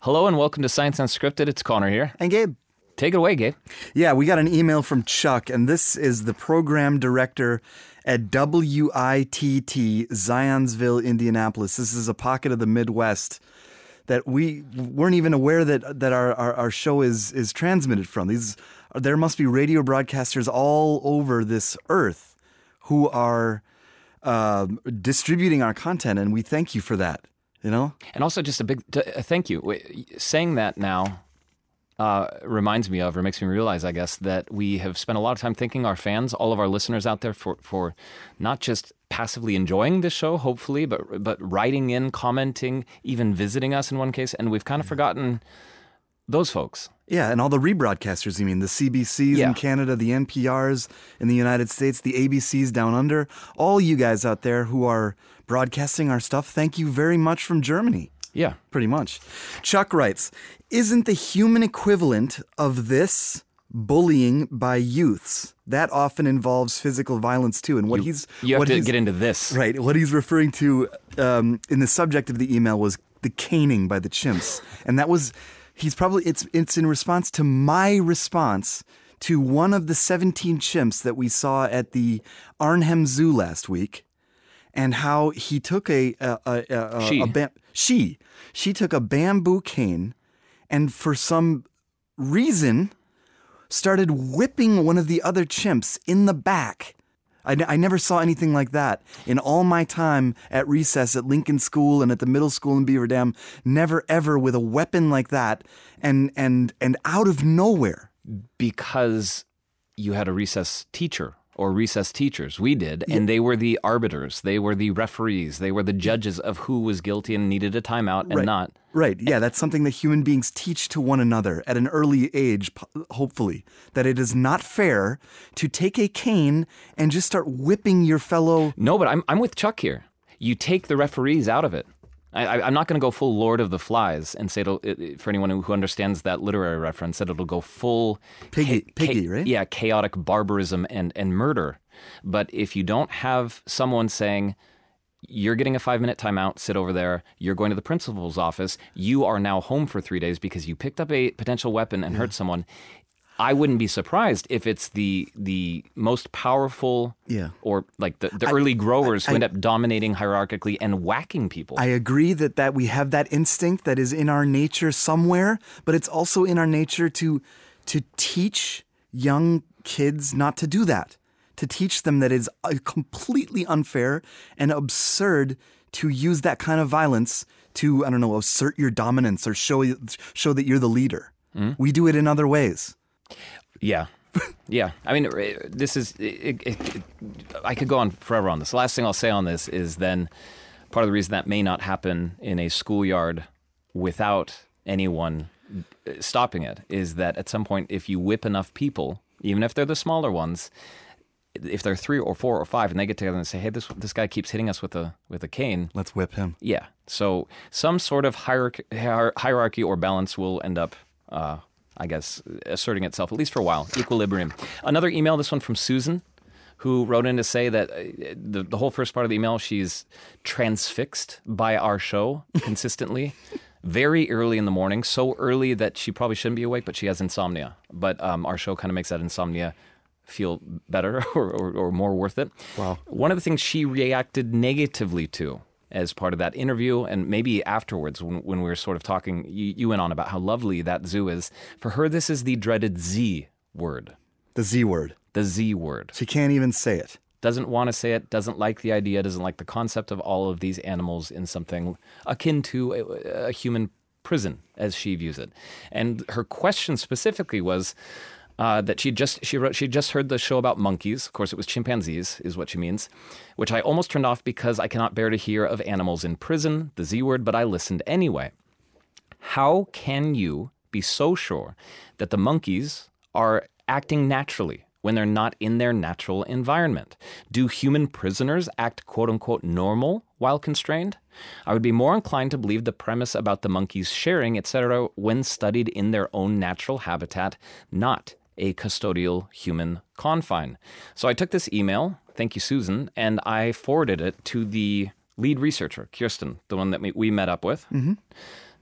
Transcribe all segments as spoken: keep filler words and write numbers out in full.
Hello and welcome to Science Unscripted. It's Connor here. And Gabe. Take it away, Gabe. Yeah, we got an email from Chuck, and this is the program director at W I T T, Zionsville, Indianapolis. This is a pocket of the Midwest that we weren't even aware that that our, our, our show is is transmitted from. These there must be radio broadcasters all over this earth who are uh, distributing our content, and we thank you for that. You know, and also just a big t- uh, thank you. Wait, saying that now uh, reminds me of, or makes me realize, I guess, that we have spent a lot of time thanking our fans, all of our listeners out there, for for not just passively enjoying the show, hopefully, but but writing in, commenting, even visiting us in one case, and we've kind of forgotten those folks. Yeah, and all the rebroadcasters, you mean, the C B Cs yeah. in Canada, the N P Rs in the United States, the A B Cs down under, all you guys out there who are broadcasting our stuff, thank you very much from Germany. Yeah. Pretty much. Chuck writes, isn't the human equivalent of this bullying by youths? That often involves physical violence too. And what you, he's... You have what to he's, get into this. Right. What he's referring to um, in the subject of the email was the caning by the chimps. And that was... He's probably, it's it's in response to my response to one of the seventeen chimps that we saw at the Arnhem Zoo last week, and how he took a, a, a, a, she. a bam- she, she took a bamboo cane and for some reason started whipping one of the other chimps in the back. I, n- I never saw anything like that in all my time at recess at Lincoln School and at the middle school in Beaver Dam. Never ever with a weapon like that, and and and out of nowhere. Because you had a recess teacher or recess teachers. We did, yeah. And they were the arbiters. They were the referees. They were the judges of who was guilty and needed a timeout and right. not. Right. Yeah, that's something that human beings teach to one another at an early age, hopefully, that it is not fair to take a cane and just start whipping your fellow... No, but I'm I'm with Chuck here. You take the referees out of it. I, I'm not going to go full Lord of the Flies and say, it'll, it, for anyone who understands that literary reference, that it'll go full... Piggy, cha- piggy cha- right? Yeah, chaotic barbarism and, and murder. But if you don't have someone saying... You're getting a five-minute timeout, sit over there, you're going to the principal's office, you are now home for three days because you picked up a potential weapon and yeah. hurt someone. I wouldn't be surprised if it's the the most powerful yeah. or like the, the I, early growers I, who end up dominating hierarchically and whacking people. I agree that, that we have that instinct that is in our nature somewhere, but it's also in our nature to to teach young kids not to do that. To teach them that it's completely unfair and absurd to use that kind of violence to, I don't know, assert your dominance or show show that you're the leader. Mm-hmm. We do it in other ways. Yeah. Yeah. I mean, this is, it, it, it, I could go on forever on this. The last thing I'll say on this is then part of the reason that may not happen in a schoolyard without anyone stopping it is that at some point, if you whip enough people, even if they're the smaller ones, if they're three or four or five and they get together and say, hey, this this guy keeps hitting us with a with a cane. Let's whip him. Yeah. So some sort of hierarchy, hierarchy or balance will end up, uh, I guess, asserting itself, at least for a while. Equilibrium. Another email, this one from Susan, who wrote in to say that the, the whole first part of the email, she's transfixed by our show consistently. Very early in the morning, so early that she probably shouldn't be awake, but she has insomnia. But um, our show kind of makes that insomnia feel better or, or, or more worth it. Wow. One of the things she reacted negatively to as part of that interview, and maybe afterwards when, when we were sort of talking, you, you went on about how lovely that zoo is. For her, this is the dreaded Z word. The Z word. The Z word. She can't even say it. Doesn't want to say it, doesn't like the idea, doesn't like the concept of all of these animals in something akin to a, a human prison, as she views it. And her question specifically was, Uh, that she just she wrote she just heard the show about monkeys. Of course, it was chimpanzees, is what she means, which I almost turned off because I cannot bear to hear of animals in prison, the Z word, but I listened anyway. How can you be so sure that the monkeys are acting naturally when they're not in their natural environment? Do human prisoners act quote-unquote normal while constrained? I would be more inclined to believe the premise about the monkeys sharing, et cetera, when studied in their own natural habitat, not a custodial human confine. So I took this email, thank you, Susan, and I forwarded it to the lead researcher, Kirsten, the one that we met up with. Mm-hmm.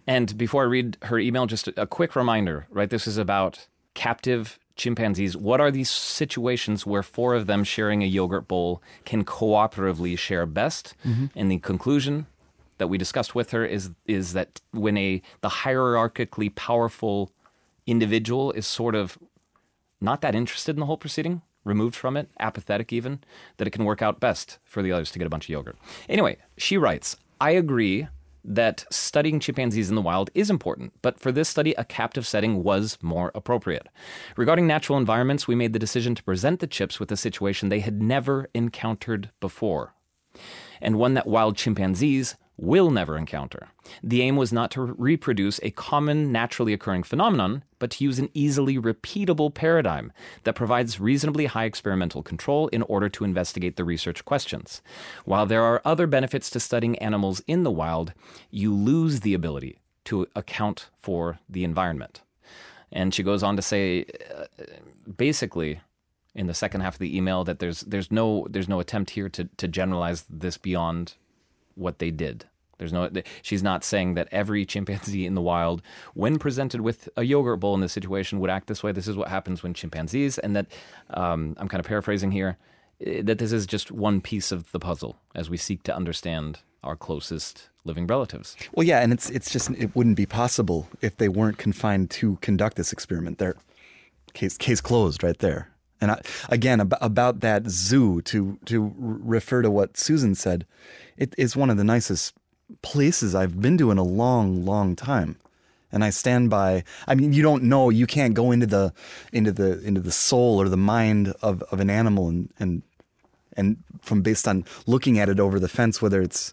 And before I read her email, just a, a quick reminder, right? This is about captive chimpanzees. What are these situations where four of them sharing a yogurt bowl can cooperatively share best? Mm-hmm. And the conclusion that we discussed with her is is that when a the hierarchically powerful individual is sort of not that interested in the whole proceeding, removed from it, apathetic even, that it can work out best for the others to get a bunch of yogurt. Anyway, she writes, I agree that studying chimpanzees in the wild is important, but for this study, a captive setting was more appropriate. Regarding natural environments, we made the decision to present the chips with a situation they had never encountered before, and one that wild chimpanzees will never encounter. The aim was not to reproduce a common, naturally occurring phenomenon, but to use an easily repeatable paradigm that provides reasonably high experimental control in order to investigate the research questions. While there are other benefits to studying animals in the wild, you lose the ability to account for the environment. And she goes on to say, uh, basically, in the second half of the email, that there's there's no there's no attempt here to to generalize this beyond what they did. There's no. She's not saying that every chimpanzee in the wild, when presented with a yogurt bowl in this situation, would act this way. This is what happens when chimpanzees, and that um, I'm kind of paraphrasing here, that this is just one piece of the puzzle as we seek to understand our closest living relatives. Well, yeah, and it's it's just it wouldn't be possible if they weren't confined to conduct this experiment. There, case case closed right there. And I, again, ab- about that zoo, to to refer to what Susan said, it is one of the nicest places I've been to in a long, long time. And I stand by. I mean, you don't know. You can't go into the into the into the soul or the mind of, of an animal and and and from based on looking at it over the fence, whether it's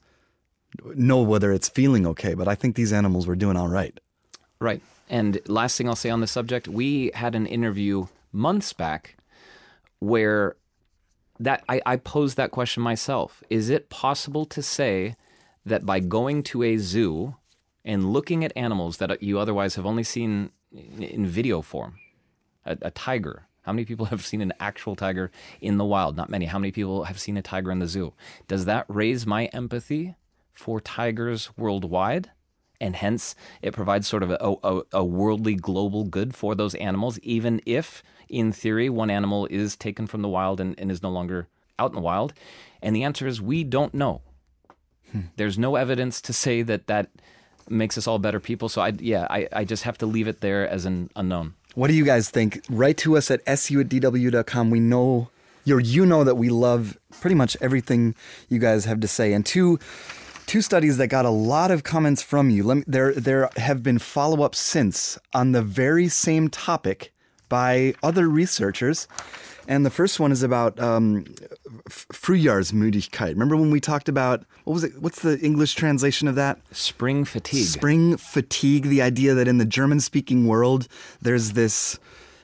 know whether it's feeling okay. But I think these animals were doing all right. Right. And last thing I'll say on this subject, we had an interview months back where that I, I posed that question myself. Is it possible to say that by going to a zoo and looking at animals that you otherwise have only seen in video form, a, a tiger, how many people have seen an actual tiger in the wild? Not many. How many people have seen a tiger in the zoo? Does that raise my empathy for tigers worldwide? And hence, it provides sort of a, a, a worldly global good for those animals, even if, in theory, one animal is taken from the wild and, and is no longer out in the wild. And the answer is we don't know. Hmm. There's no evidence to say that that makes us all better people. So, I, yeah, I, I just have to leave it there as an unknown. What do you guys think? Write to us at s u at d w dot com. We know, you're, you know that we love pretty much everything you guys have to say. And two... Two studies that got a lot of comments from you. Let me, there, there have been follow-ups since on the very same topic by other researchers. And the first one is about um, Frühjahrsmüdigkeit. Remember when we talked about, what was it? What's the English translation of that? Spring fatigue. Spring fatigue, the idea that in the German-speaking world, there's this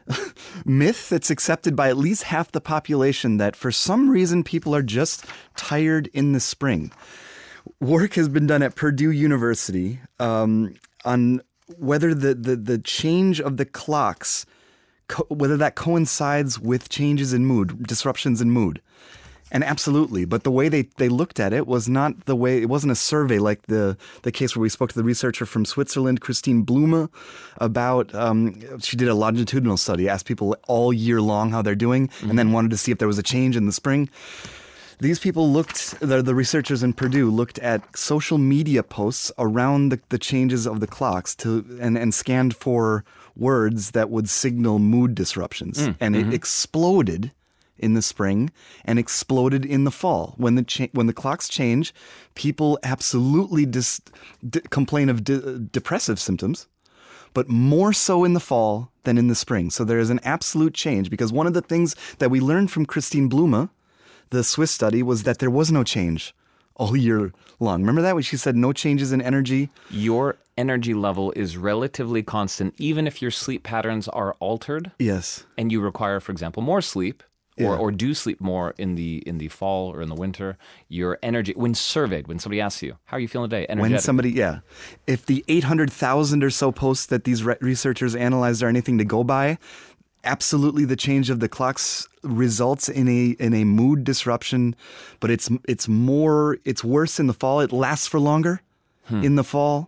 myth that's accepted by at least half the population that for some reason people are just tired in the spring. Work has been done at Purdue University um, on whether the, the, the change of the clocks, co- whether that coincides with changes in mood, disruptions in mood. And absolutely. But the way they, they looked at it was not the way, it wasn't a survey like the, the case where we spoke to the researcher from Switzerland, Christine Blume, about, um, she did a longitudinal study, asked people all year long how they're doing, mm-hmm. and then wanted to see if there was a change in the spring. These people looked, the, the researchers in Purdue looked at social media posts around the, the changes of the clocks to and, and scanned for words that would signal mood disruptions. Mm, and mm-hmm. it exploded in the spring and exploded in the fall. When the cha- when the clocks change, people absolutely dis- d- complain of de- depressive symptoms, but more so in the fall than in the spring. So there is an absolute change, because one of the things that we learned from Christine Blume, the Swiss study, was that there was no change all year long. Remember that when she said no changes in energy? Your energy level is relatively constant, even if your sleep patterns are altered. Yes. And you require, for example, more sleep, or, Yeah. or do sleep more in the in the fall or in the winter. Your energy, when surveyed, when somebody asks you, how are you feeling today? Energetic. When somebody, yeah. If the eight hundred thousand or so posts that these re- researchers analyzed are anything to go by, absolutely the change of the clocks results in a in a mood disruption, but it's it's more it's worse in the fall. It lasts for longer hmm. in the fall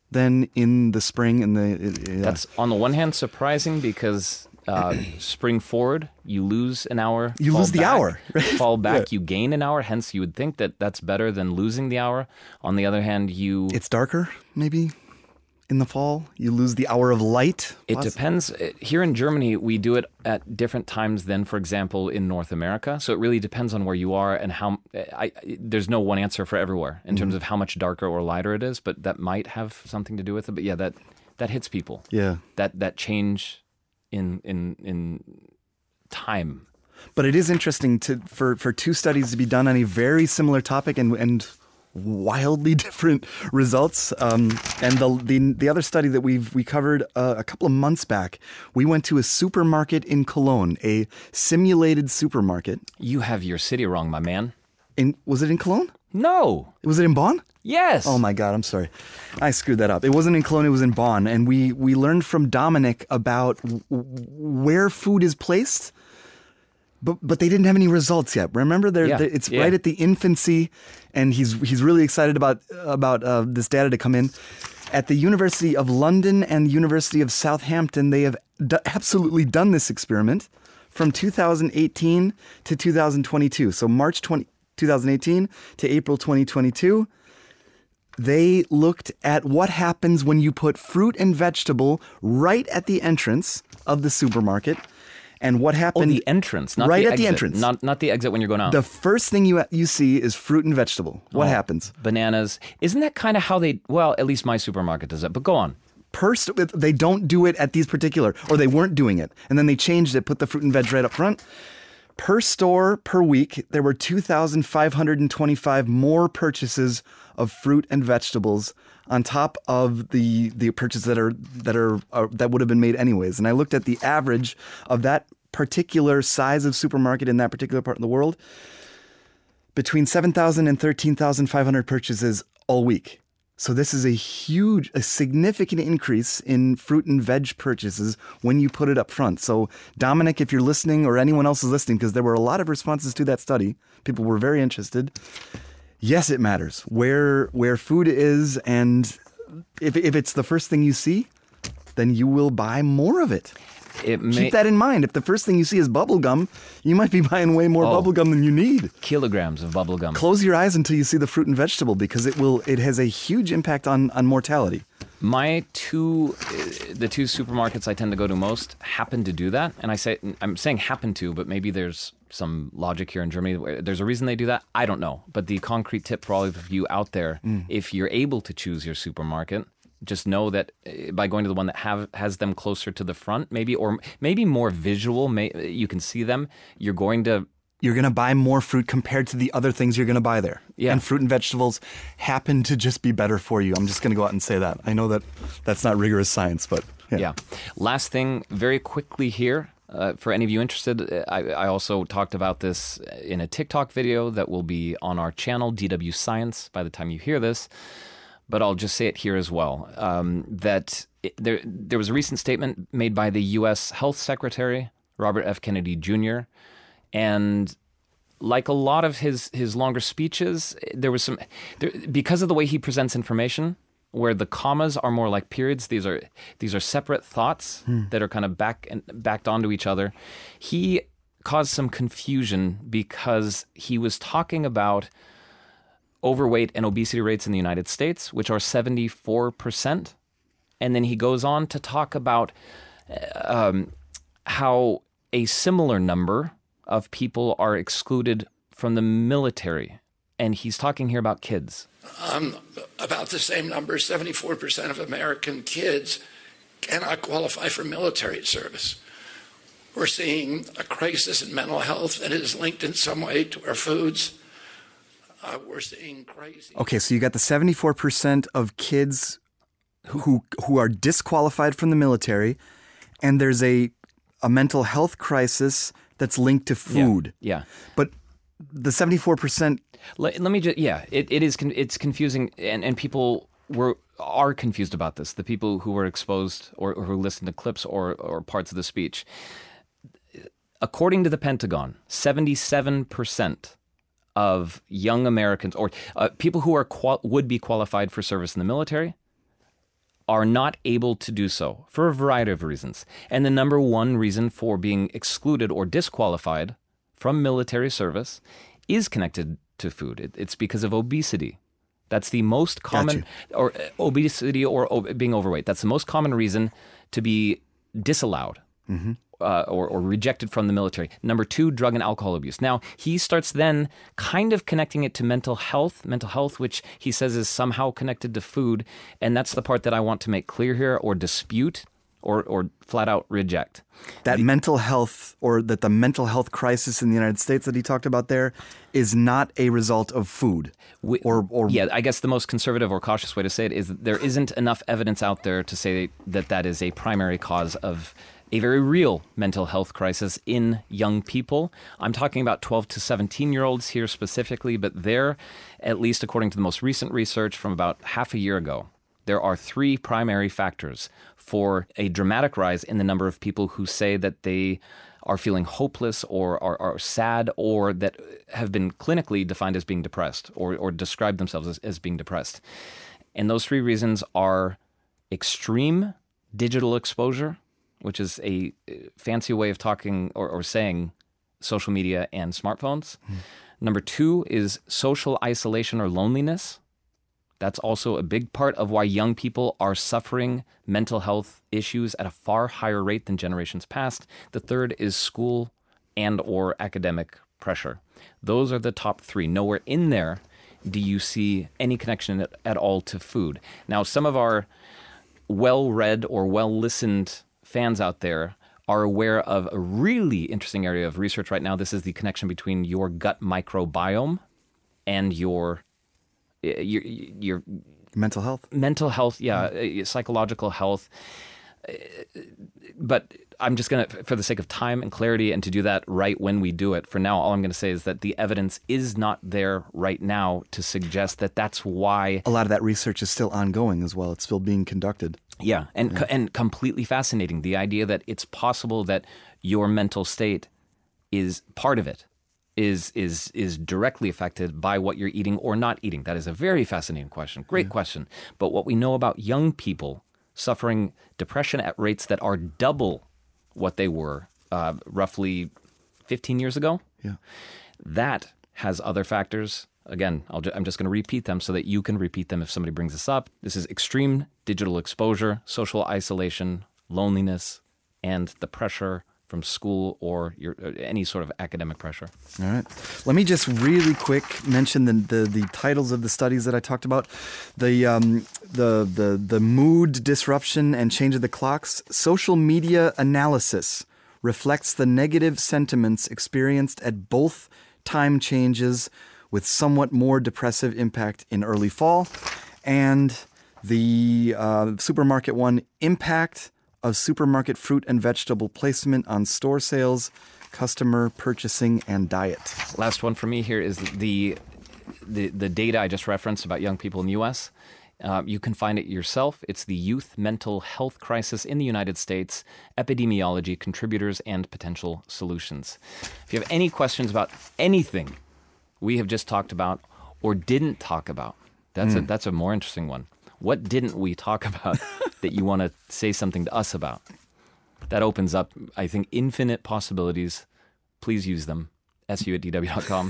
than in the spring and the. Yeah. That's on the one hand surprising because uh, spring forward, you lose an hour. You fall lose the back, hour. Right? Fall back, Yeah. you gain an hour. Hence, you would think that that's better than losing the hour. On the other hand, you... It's darker, maybe, in the fall. You lose the hour of light. It Poss- depends. Here in Germany, we do it at different times than, for example, in North America. So it really depends on where you are and how... I, I, there's no one answer for everywhere in terms of how much darker or lighter it is, but that might have something to do with it. But yeah, that that hits people. Yeah. That that change in in in time. But it is interesting to for, for two studies to be done on a very similar topic and and wildly different results. Um, and the, the the other study that we've we covered uh, a couple of months back, we went to a supermarket in Cologne, a simulated supermarket. You have your city wrong, my man. In was it in Cologne? No. Was it in Bonn? Yes. Oh my God, I'm sorry. I screwed that up. It wasn't in Cologne, it was in Bonn. And we, we learned from Dominic about w- where food is placed, but but they didn't have any results yet. Remember, they're, Yeah, they're- it's yeah. right at the infancy, and he's he's really excited about, about uh, this data to come in. At the University of London and the University of Southampton, they have d- absolutely done this experiment from two thousand eighteen to two thousand twenty-two. So March twentieth, twenty eighteen to April twenty twenty-two. They looked at what happens when you put fruit and vegetable right at the entrance of the supermarket, and what Oh, happened. the entrance, not right the at the exit. entrance. Not not the exit when you're going out. The first thing you you see is fruit and vegetable. What Oh, happens? Bananas. Isn't that kind of how they? Well, at least my supermarket does it. But go on. Per st- they don't do it at these particular, or they weren't doing it, and then they changed it, put the fruit and veg right up front. Per store per week, there were two thousand five hundred twenty-five more purchases of fruit and vegetables on top of the the purchases that are that are uh, that would have been made anyways. And I looked at the average of that particular size of supermarket in that particular part of the world, between seven thousand and thirteen thousand five hundred purchases all week. So this is a huge, a significant increase in fruit and veg purchases when you put it up front. So Dominic, if you're listening, or anyone else is listening, because there were a lot of responses to that study, people were very interested. Yes, it matters where where food is, and if if it's the first thing you see, then you will buy more of it. It may, Keep that in mind. If the first thing you see is bubble gum, you might be buying way more Oh. bubble gum than you need. kilograms of bubble gum. Close your eyes until you see the fruit and vegetable, because it will it has a huge impact on, on mortality. My two, uh, the two supermarkets I tend to go to most happen to do that, and I say I'm saying happen to, but maybe there's some logic here in Germany. Where there's a reason they do that. I don't know, but the concrete tip for all of you out there: if you're able to choose your supermarket, just know that uh, by going to the one that have has them closer to the front, maybe or maybe more visual, may, you can see them. You're going to. You're going to buy more fruit compared to the other things you're going to buy there. Yeah. And fruit and vegetables happen to just be better for you. I'm just going to go out and say that. I know that that's not rigorous science, but yeah. Yeah. Last thing, very quickly here, uh, for any of you interested, uh, I, I also talked about this in a TikTok video that will be on our channel, D W Science, by the time you hear this. But I'll just say it here as well, um, that it, there there was a recent statement made by the U S Health Secretary, Robert F. Kennedy Junior, and like a lot of his, his longer speeches, there was some, there, because of the way he presents information, where the commas are more like periods, these are these are separate thoughts that are kind of back and backed onto each other. He caused some confusion because he was talking about overweight and obesity rates in the United States, which are seventy-four percent. And then he goes on to talk about um, how a similar number of people are excluded from the military. And he's talking here about kids. Um, about the same number, seventy-four percent of American kids cannot qualify for military service. We're seeing a crisis in mental health that is linked in some way to our foods. Uh, we're seeing crazy. Okay, so you got the seventy-four percent of kids who who are disqualified from the military, and there's a a mental health crisis that's linked to food. Yeah. But the seventy-four percent. Let, let me just, yeah, it, it is, con- it's confusing, and, and people were are confused about this, the people who were exposed or, or who listened to clips or, or parts of the speech. According to the Pentagon, seventy-seven percent of young Americans, or uh, people who are qual- would be qualified for service in the military, are not able to do so for a variety of reasons. And the number one reason for being excluded or disqualified from military service is connected to food. It, it's because of obesity. That's the most common, or uh, obesity or o- being overweight. That's the most common reason to be disallowed mm-hmm. uh, or, or rejected from the military. Number two, drug and alcohol abuse. Now, he starts then kind of connecting it to mental health, mental health, which he says is somehow connected to food. And that's the part that I want to make clear here or dispute or, or flat out reject. That the, mental health, or that the mental health crisis in the United States that he talked about there is not a result of food. We, or, or yeah, I guess the most conservative or cautious way to say it is that there isn't enough evidence out there to say that that is a primary cause of a very real mental health crisis in young people. I'm talking about twelve to seventeen-year-olds here specifically, but there, at least according to the most recent research from about half a year ago, there are three primary factors for a dramatic rise in the number of people who say that they are feeling hopeless or are, are sad or that have been clinically defined as being depressed or, or describe themselves as, as being depressed. And those three reasons are extreme digital exposure, which is a fancy way of talking or, or saying social media and smartphones. Mm. Number two is social isolation or loneliness. That's also a big part of why young people are suffering mental health issues at a far higher rate than generations past. The third is school and or academic pressure. Those are the top three. Nowhere in there do you see any connection at, at all to food. Now, some of our well-read or well-listened fans out there are aware of a really interesting area of research right now. This is the connection between your gut microbiome and your Your, your mental health, mental health, yeah, mm-hmm. psychological health. But I'm just going to, for the sake of time and clarity, and to do that right when we do it, for now, all I'm going to say is that the evidence is not there right now to suggest that that's why. A lot of that research is still ongoing as well. It's still being conducted. Yeah, and yeah. Co- and completely fascinating. The idea that it's possible that your mental state is part of it. is is is directly affected by what you're eating or not eating? That is a very fascinating question. Great yeah. question. But what we know about young people suffering depression at rates that are double what they were uh, roughly fifteen years ago, yeah. that has other factors. Again, I'll ju- I'm just going to repeat them so that you can repeat them if somebody brings this up. This is extreme digital exposure, social isolation, loneliness, and the pressure from school or your uh, any sort of academic pressure. All right. Let me just really quick mention the the, the titles of the studies that I talked about. The um, the the the mood disruption and change of the clocks. Social media analysis reflects the negative sentiments experienced at both time changes, with somewhat more depressive impact in early fall. And the uh, supermarket one, impact of supermarket fruit and vegetable placement on store sales, customer purchasing, and diet. Last one for me here is the the, the data I just referenced about young people in the U S. Uh, you can find it yourself. It's the Youth Mental Health Crisis in the United States, Epidemiology, Contributors, and Potential Solutions. If you have any questions about anything we have just talked about or didn't talk about, that's mm. a that's a more interesting one. What didn't we talk about that you want to say something to us about? That opens up, I think, infinite possibilities. Please use them. S U at D W dot com.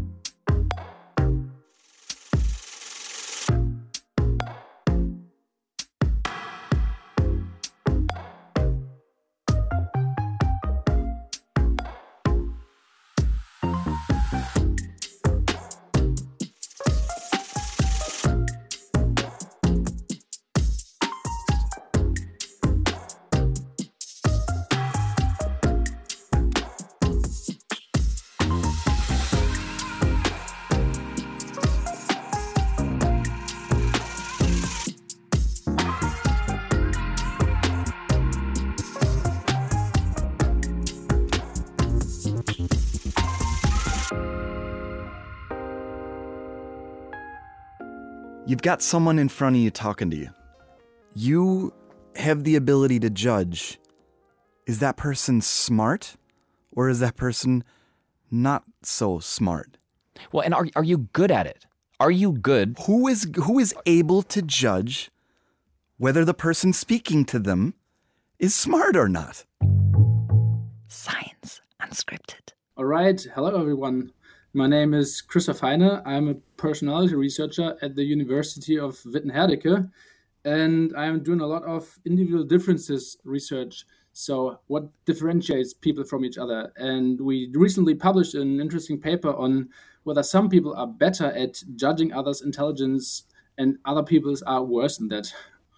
You've got someone in front of you talking to you. You have the ability to judge, is that person smart or is that person not so smart? Well, and are are you good at it? Are you good? Who is who is able to judge whether the person speaking to them is smart or not. Science Unscripted. All right. Hello, everyone. My name is Christoph Heine. I'm a personality researcher at the University of Witten-Herdecke, and I'm doing a lot of individual differences research. So what differentiates people from each other? And we recently published an interesting paper on whether some people are better at judging others' intelligence and other people's are worse than that.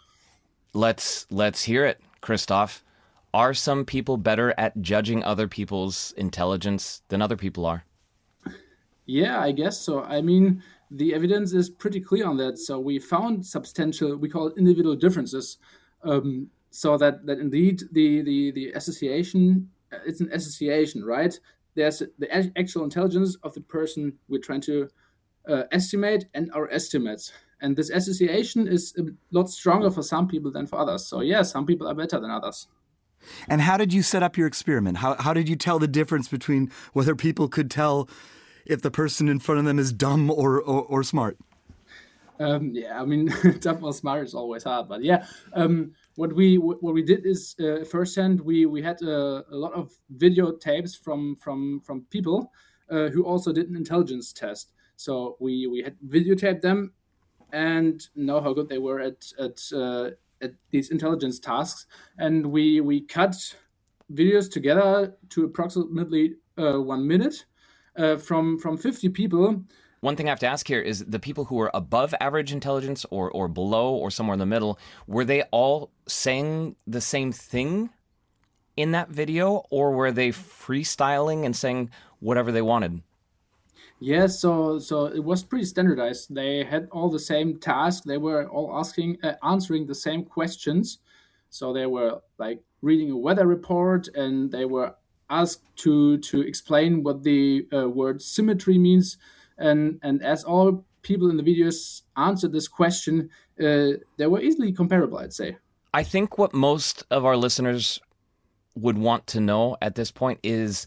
Let's let's hear it, Christoph. Are some people better at judging other people's intelligence than other people are? Yeah, I guess so. I mean, the evidence is pretty clear on that. So we found substantial, we call it individual differences. Um, so that, that indeed the, the, the association, it's an association, right? There's the actual intelligence of the person we're trying to uh, estimate and our estimates. And this association is a lot stronger for some people than for others. So yeah, some people are better than others. And how did you set up your experiment? How how did you tell the difference between whether people could tell if the person in front of them is dumb or or, or smart? Um, yeah, I mean, dumb or smart is always hard, but yeah. Um, what we what we did is uh, firsthand we we had a, a lot of videotapes from from from people uh, who also did an intelligence test. So we we had videotaped them and know how good they were at at uh, at these intelligence tasks, and we we cut videos together to approximately uh, one minute uh, from from fifty people. One thing I have to ask here is the people who were above average intelligence or or below or somewhere in the middle, were they all saying the same thing in that video, or were they freestyling and saying whatever they wanted? Yeah, so so it was pretty standardized. They had all the same task. They were all asking, uh, answering the same questions. So they were like reading a weather report, and they were asked to to explain what the uh, word symmetry means. And and as all people in the videos answered this question, uh, they were easily comparable, I'd say. I think what most of our listeners would want to know at this point is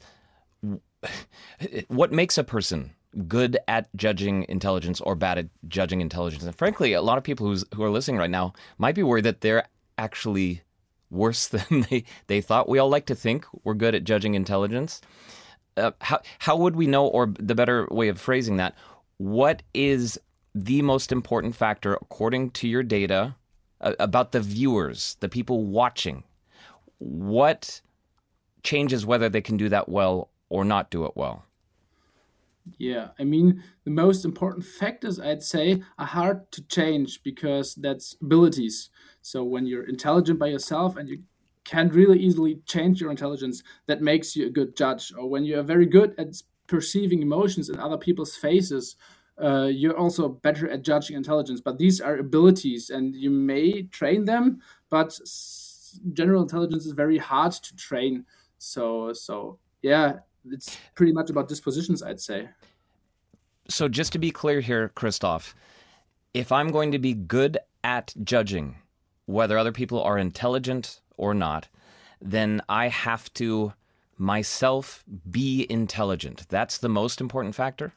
what makes a person good at judging intelligence or bad at judging intelligence. And frankly, a lot of people who's, who are listening right now might be worried that they're actually worse than they, they thought. We all like to think we're good at judging intelligence. Uh, how how would we know, or the better way of phrasing that, what is the most important factor, according to your data, uh, about the viewers, the people watching? What changes whether they can do that well or not do it well? Yeah, I mean, the most important factors, I'd say, are hard to change because that's abilities. So when you're intelligent by yourself and you can't really easily change your intelligence, that makes you a good judge. Or when you are very good at perceiving emotions in other people's faces, uh, you're also better at judging intelligence. But these are abilities, and you may train them, but general intelligence is very hard to train. So, so yeah, it's pretty much about dispositions, I'd say. So just to be clear here, Christoph, if I'm going to be good at judging whether other people are intelligent or not, then I have to myself be intelligent. That's the most important factor?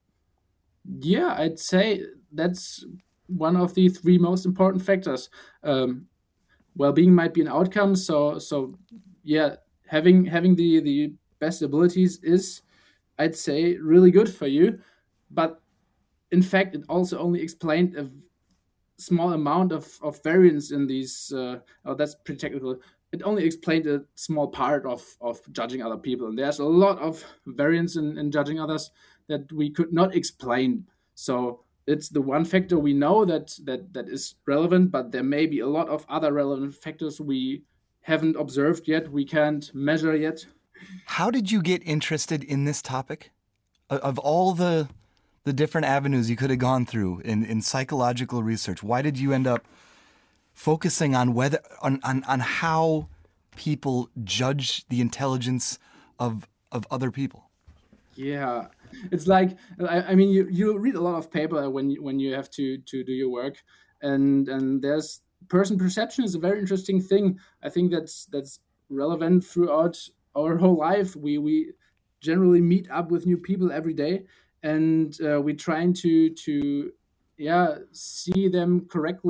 Yeah, I'd say that's one of the three most important factors. Um, well-being might be an outcome, so so yeah, having having the, the best abilities is, I'd say, really good for you. But in fact, it also only explained a small amount of, of variance in these. Uh, oh, that's pretty technical. It only explained a small part of, of judging other people. And there's a lot of variance in, in judging others that we could not explain. So it's the one factor we know that, that that is relevant, but there may be a lot of other relevant factors we haven't observed yet, we can't measure yet. How did you get interested in this topic? Of all the the different avenues you could have gone through in, in psychological research, why did you end up focusing on whether on, on, on how people judge the intelligence of of other people? Yeah, it's like, I, I mean, you, you read a lot of paper when you, when you have to, to do your work, and and there's person perception is a very interesting thing. I think that's that's relevant throughout our whole life. We we generally meet up with new people every day, and uh, we're trying to to yeah see them correctly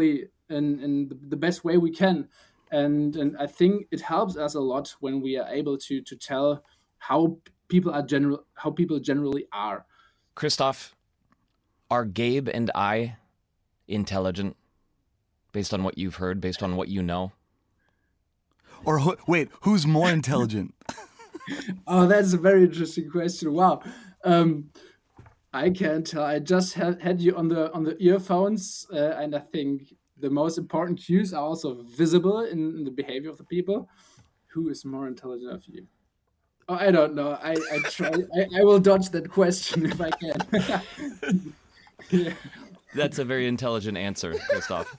in, in the best way we can. And and I think it helps us a lot when we are able to to tell how people are general how people generally are. Christoph, are Gabe and I intelligent based on what you've heard, based on what you know? Or wh- wait, who's more intelligent? Oh, that's a very interesting question. Wow. Um, I can't tell. I just had, had you on the on the earphones, uh, and I think the most important cues are also visible in, in the behavior of the people. Who is more intelligent of you? Oh, I don't know. I, I try. I, I will dodge that question if I can. Yeah. That's a very intelligent answer, Christoph.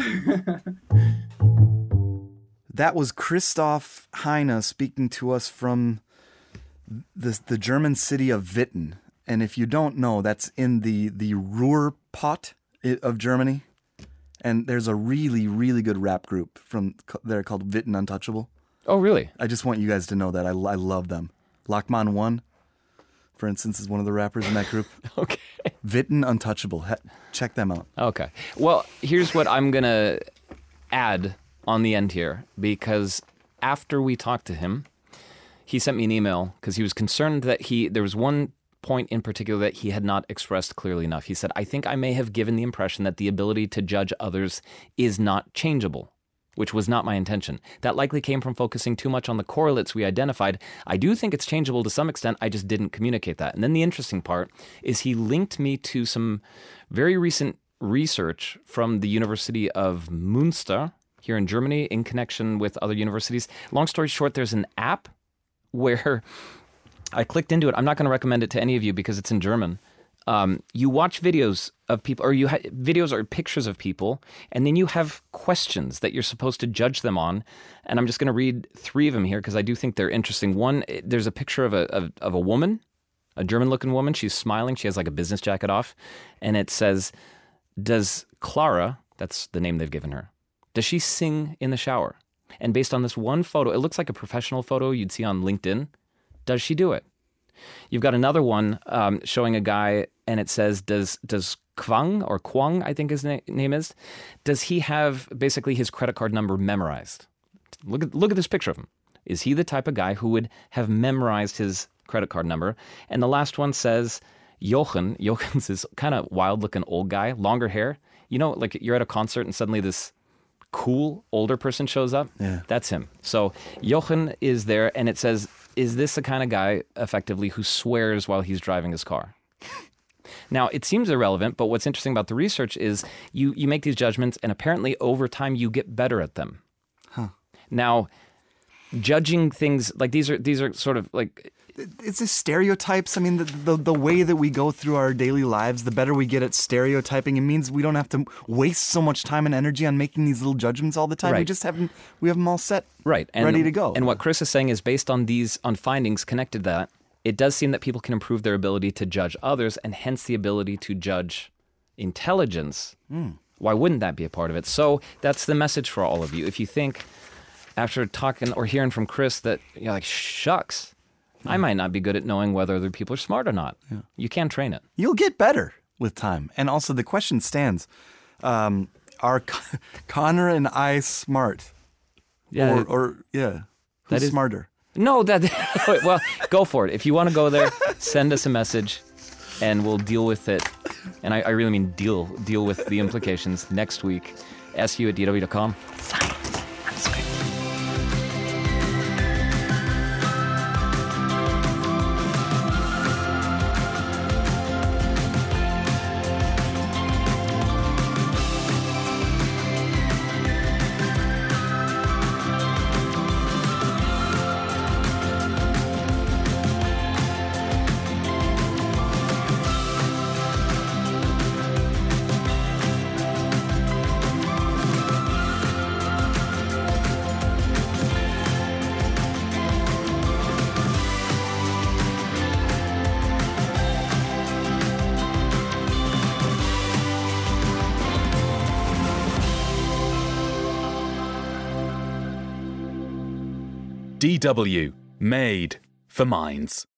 That was Christoph Heine speaking to us from the, the German city of Witten. And if you don't know, that's in the, the Ruhrpott of Germany. And there's a really, really good rap group from there called Witten Untouchable. Oh, really? I just want you guys to know that. I, I love them. Lachmann One, for instance, is one of the rappers in that group. Okay. Witten Untouchable. He- check them out. Okay. Well, here's what I'm going to add on the end here, because after we talked to him, he sent me an email because he was concerned that he there was one point in particular that he had not expressed clearly enough. He said, I think I may have given the impression that the ability to judge others is not changeable, which was not my intention. That likely came from focusing too much on the correlates we identified. I do think it's changeable to some extent. I just didn't communicate that. And then the interesting part is he linked me to some very recent research from the University of Münster here in Germany in connection with other universities. Long story short, there's an app where I clicked into it. I'm not going to recommend it to any of you because it's in German. Um, you watch videos of people, or you ha- videos or pictures of people, and then you have questions that you're supposed to judge them on. And I'm just going to read three of them here because I do think they're interesting. One, there's a picture of a of, of a woman, a German-looking woman. She's smiling. She has like a business jacket off, and it says, "Does Clara?" That's the name they've given her. Does she sing in the shower? And based on this one photo, it looks like a professional photo you'd see on LinkedIn. Does she do it? You've got another one um, showing a guy, and it says, does does Kwang, or Kwang, I think his na- name is, does he have basically his credit card number memorized? Look at, look at this picture of him. Is he the type of guy who would have memorized his credit card number? And the last one says, Jochen. Jochen's this kind of wild-looking old guy, longer hair. You know, like you're at a concert and suddenly this cool older person shows up. Yeah. That's him. So Jochen is there, and it says, is this the kind of guy, effectively, who swears while he's driving his car? Now, it seems irrelevant, but what's interesting about the research is you, you make these judgments, and apparently over time you get better at them. Huh. Now, judging things, like these are these are sort of like... It's the stereotypes. I mean, the, the the way that we go through our daily lives, the better we get at stereotyping. It means we don't have to waste so much time and energy on making these little judgments all the time. Right. We just have them, we have them all set, right, and, ready to go. And what Chris is saying is based on these on findings connected to that, it does seem that people can improve their ability to judge others, and hence the ability to judge intelligence. Mm. Why wouldn't that be a part of it? So that's the message for all of you. If you think after talking or hearing from Chris that you're like, shucks, I might not be good at knowing whether other people are smart or not. Yeah. You can train it. You'll get better with time. And also the question stands, um, are Con- Connor and I smart? Yeah. Or, or yeah, who's that is, smarter? No, that, well, go for it. If you want to go there, send us a message and we'll deal with it. And I, I really mean deal, deal with the implications next week. S U at D W dot com. Science. D W, made for minds.